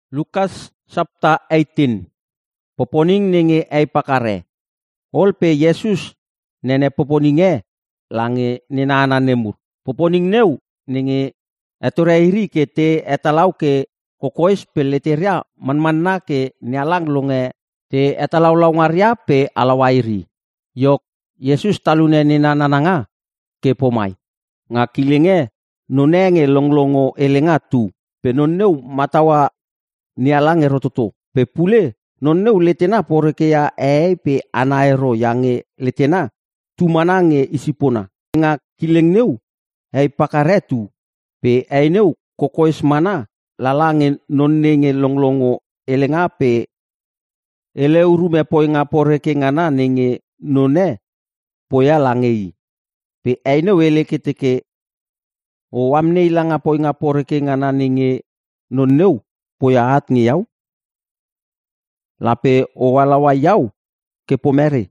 Lukas chapter 18. Poponing ningi ay pakare. Olpe Yesus nene poponinge langi ninana nemur. Poponing neu ningi etureiri ke te etalau ke kokois peleteria manmanna ke nialang longe te etalau ngaria pe alawairi. Yok Yesus talune ninana nanga ke pomai. Ngakilenge nonenge longlongo elenga tu. Penoneu matawa nialang erototo. Pe pule nonneu letena porekea pe anaero yange letena tumanange isipona. Nga kileng neu pakaretu pe neu kokoes mana lalange nonnenge longlongo elenga pe eleurume poinga poreke ngana nenge none poya langei. Pe neu eleketeke o amne ilanga poinga poreke ngana nenge nonneu poya at ngiyau. Lape o walawa yau ke pomere.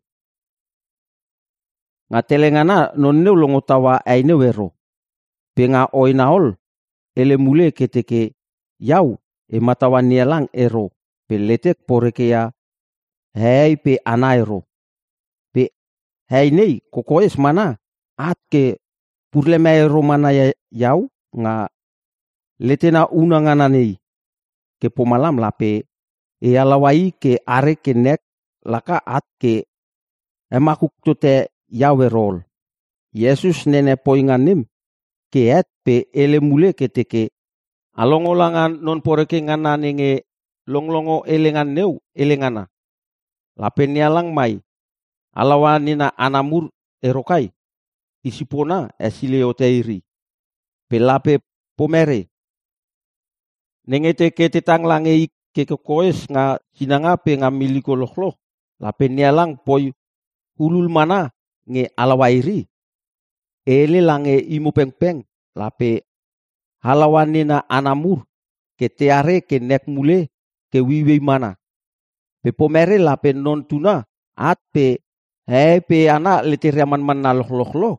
Nga telengana nonneu longotawa neu ero. Pe nga oinaol ele mule keteke yau matawa nialang ero. Pe letek poreke ya hei pe anaero. Pe hei nei kokoes mana at ke purlema ero mana yau nga letena unangana nei. Ke pomalam lape alawai ke are ke nek laka at ke emakuk tote yawe rol. Yesus nene poinganim ke et pe ele mule keteke alongolangan non poreke ngana nenge longlongo elengan neu elengana. Lape nialang mai alawanina anamur erokai isipona esileoteiri. Pe lape pomere nenge teke tetang lange ke kokoes nga sinanga pe nga miliko loh lape nialang poi hulul mana nge alawairi ele lange imu peng lape halawanina anamur ke teare ke nek mule ke wiwi mana pe pomere lape non tuna at pe pe ana leteriaman mana loh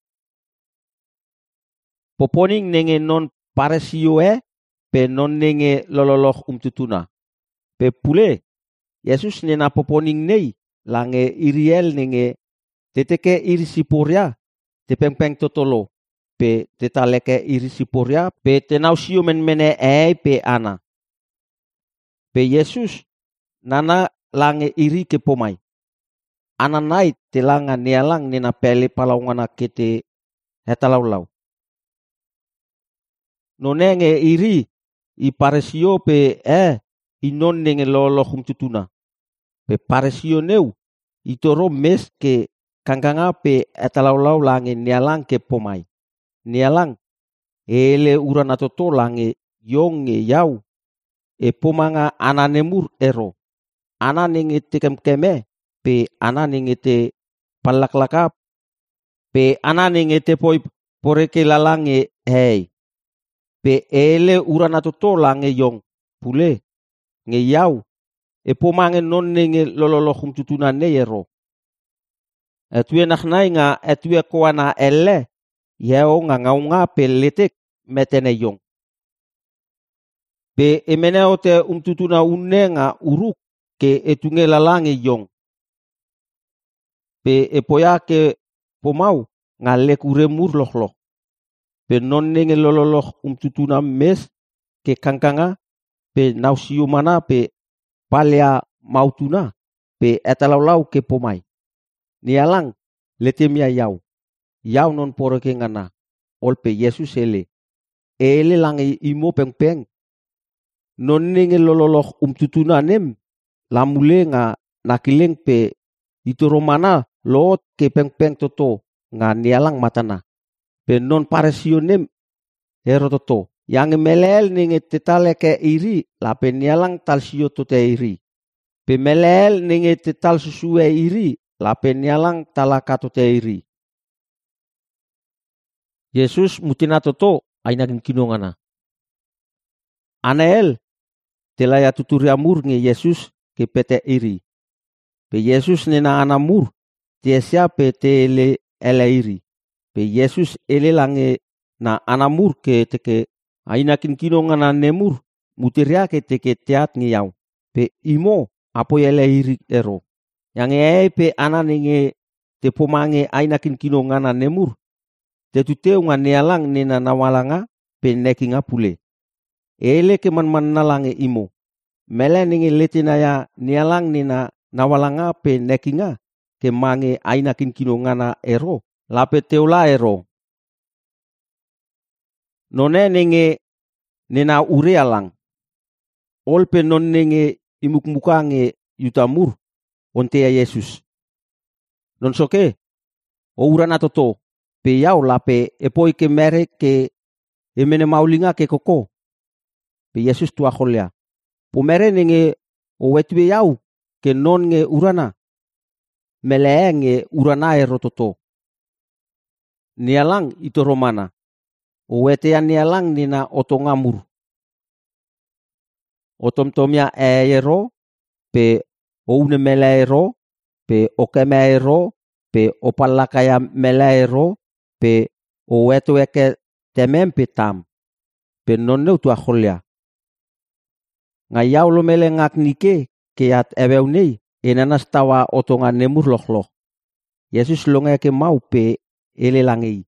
poponing nenge non paresio pe non nenge lololoh tutuna. Pe pule Yesus nena poponing nei lange iriel nenge teteke iri siporia te peng totolo. Pe tetaleke iri siporia pe tenausio mene pe ana. Pe Yesus nana lange iri ke pomai. Ana nai telanga nialang nena pele palaungana kete hetalau-lau. Nonenge iri i paresio pe inon nenge lolohum tutuna. Pe paresio neu itoro mes ke kangkanga pe etalau-lau lange nialang ke pomai. Nialang ele urana toto lange yonge yau pomanga ananemur ero. Ana nenge te keme pe ana nenge te palaklaka pe ana nenge te poi poreke lalange hei. Pe ele urana toto lange yong pule nge yau pomange non nenge lololohum tutuna ne ero. Etue naknai nga etue koana elle yao nga ngaunga pe letek metene yong. Pe emeneo te tutuna unne nga uruk ke etunge lalange yong. Pe epoya ke pomau nga lekuremur loh. Pe non nenge lololoh tutuna mes ke kangkanga pe nausio mana pe palea mautuna pe etalau-lau ke pomai. Nialang letemia yau. Yau non poreke ngana. Olpe Yesus ele lange imo peng. Non nenge lololoh tutuna nem lamule nga nakileng pe itoro mana lot ke peng toto nga nialang matana. Pe non paresio nem erototo. Yang melel nenge tetale ke iri lape nialang talsio tote iri. Pe melel nenge tetal susue iri lape nialang talaka tote iri. Yesus mutina toto ainagin kinongana. Anael telaya tuturiamur nge Yesus ke pete iri. Pe Yesus nena anamur tiesia pe te ele iri. Pe Yesus ele lange na anamur ke teke ainakin kinongana nemur mutiria ke teke teat nge yau. Pe imo apo yele iri ero. Yang pe anan nge te pomange ainakin kino ngana nemur. Te tuteu nga nialang nina nawalanga pe nekinga pule. Ele ke man nalange imo. Mele ninge letina ya nialang nina nawalanga pe nekinga ke mange ainakin kino ngana ero. Lape teula ero. None ninge nina ure alang. Olpe non ninge imuk-muka nge yutamur onte ya Yesus. Non soke o urana toto pe yau lape epoi ke mere ke emene maulinga ke koko. Pe Yesus tua holea. Po mere ninge o wetue yau ke non nge urana. Melee nge urana ero toto. Nialang ito romana. O wetea nialang nina otongamur. Otomtomia ero pe o une mele ero pe o keme ero pe o palakaya mele ero pe o wetu eke temem pe tam pe noneu tua holea. Nga yau lo mele ngak nike ke at ebeu nei enanas tawa otonga nemur loh. Yesus longa ke mau pe ele langei.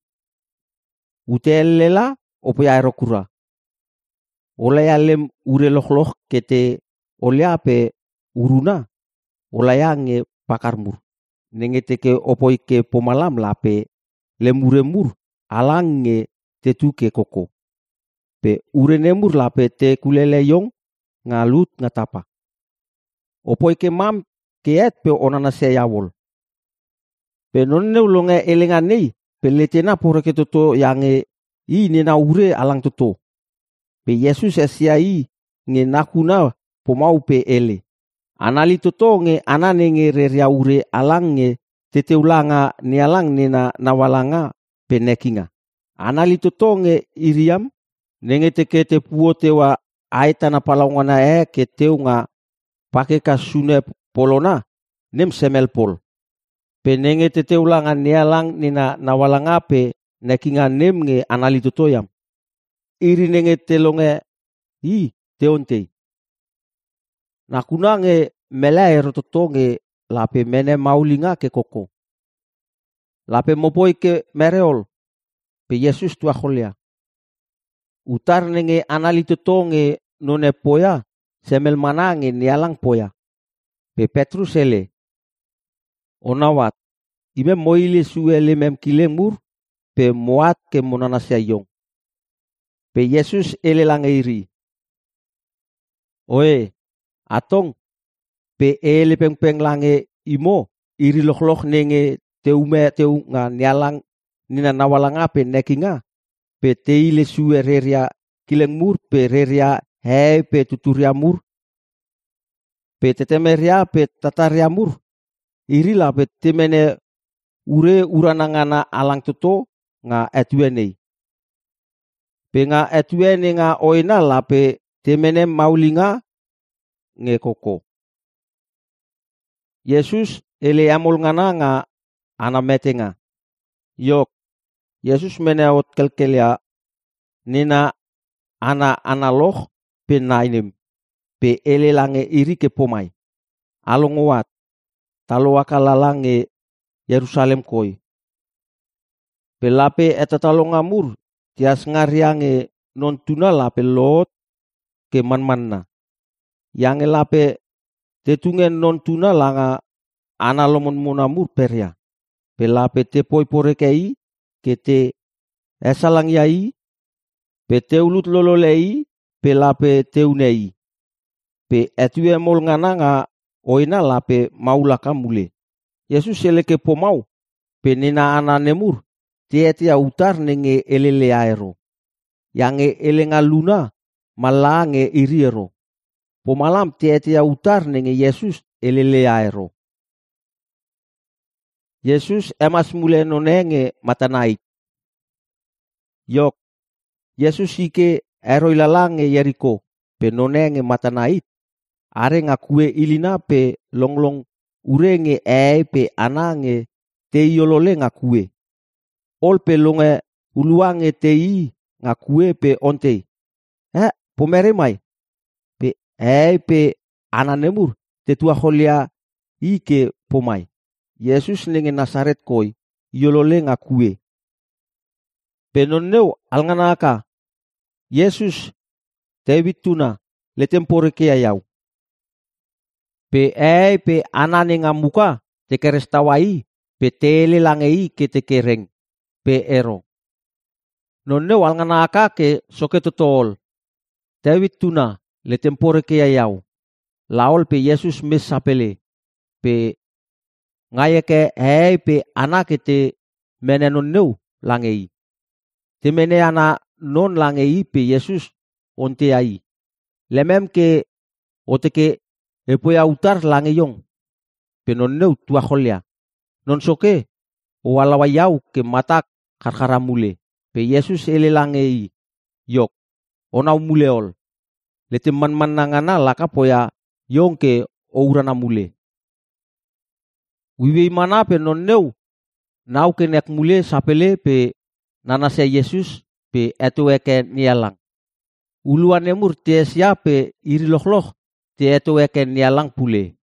Ute elela opo ya ero kura. Olaya lem ure loh kete olea pe uruna olaya nge pakarmur. Nenge teke opoi ke pomalam lape lemuremur alang nge tetu ke koko. Pe ure nemur lape te kulele yong ngalut ngatapa. Opoi ke mam ke et pe onana se yawol. Pe nonne ulonga elenga nei pe letena pore ke toto yange i nena ure alang toto. Pe Yesus esia i nge nakuna pomau pe ele. Anali toto nge anane nge reria ure alang nge teteulanga nialang nena nawalanga pe nekinga. Anali toto nge iriam nenge teke te puo tewa aetana palaungana ke teunga pake kasune polona nem semel pol. Pe nenge teteulanga nialang nena nawalanga pe nekinga nem nge anali toto yam. Iri nenge telonge i teontei. Nakuna nge mele erototo nge lape mene maulinga ke koko. Lape mopoi ke mereol. Pe Yesus tua holea. Utar nenge anali toto nge none poya semel mana nge nialang poya. Pe Petrus ele. Onawat. Ime moile suele mem kilemur pe moat ke monanasya yong. Pe Yesus ele lange iri. Oe, atong, pe ele peng lange imo, iri loh nenge teume teu nga nialang nina nawalanga pe nekinga, pe teile suwe reria kileng mur pe reria hei pe tuturia mur, pe tetemeria pe tataria mur, iri la pe temene ure uranangana alang toto nga etuenei. Pe nga etuene nga oina la pe temene maulinga nge koko. Yesus ele amol ngana nga ana metenga. Yok, Yesus meneot kelkelia nina ana analoh pe nainem. Pe ele lange iri ke pomai. Alongowat, talowaka lalange Yerusalem koi. Pe lape etatalongamur tias ngariange non tuna lape lot ke manmanna. Yang lape tetungen non tuna langa analomon monamur peria. Pe lape te poi porekei ke te esalang yai. Pe te ulut lololei pe lape teunei. Pe etue mol ngana nga oina lape maulaka mule. Yesus eleke pomau. Pe nina ananemur. Tia utar nenge elele aero. Yang elenga luna malange iriero. Pomalam tia utar nenge Yesus elele aero. Yesus emas mule nonenge matanaik. Yok, Yesus ike aero ilalange Yeriko. Pe nonenge matanaik. Are ngakue ilina pe longlong urenge pe anange te iolole ngakue. Ol pe longe uluange te i ngakue pe onte. Pomere mai. pe ana nemur te tua holia i ke pomai. Yesus nenge Nasaret koi yolole nga kue. Pe nonneu alnganaka Yesus te tuna le tempore ke ayau. Pe pe anane nga muka te kerestawai pe tele langei ke te kereng pe ero. Nonneu alnganaka ke soketotol te tuna le tempore ke ayau. Laol pe Yesus mes sapele pe ngaya ke pe anake te mene nonneu langei. Te mene ana non langei pe Yesus onte ai. Lemem ke oteke epoya utar langeyong. Pe nonneu tua holia. Non soke o alawayau ke matak karkara mule. Pe Yesus ele langei yok. Onau muleol. Lete man nangana laka poya yong ke ourana mule. Wiwi mana pe nonneu nau ke nek mule sapele pe nanase Yesus pe etu eke nialang. Uluan emur te sia pe iri loh te etu eke nialang pule.